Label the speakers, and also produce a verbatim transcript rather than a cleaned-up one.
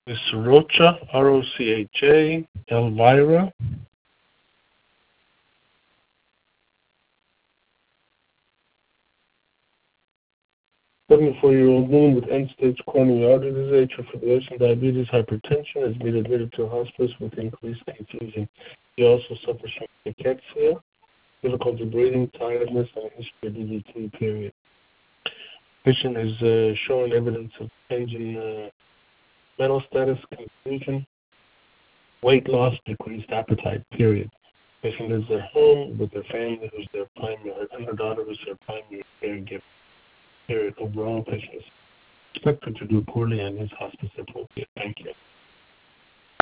Speaker 1: Miss Rocha, R O C H A, Elvira. seventy-four-year-old woman with end-stage coronary artery disease, atrial fibrillation, diabetes, hypertension has been admitted to a hospice with increased confusion. She also suffers from cachexia, difficulty breathing, tiredness, and a history of D V T, period. Patient is uh, showing evidence of change in uh, mental status, confusion, weight loss, decreased appetite, period. Patient is at home with their family, who's their primary, and her daughter is their primary caregiver, period. Overall, patient is expected to do poorly and is hospice appropriate. Thank you.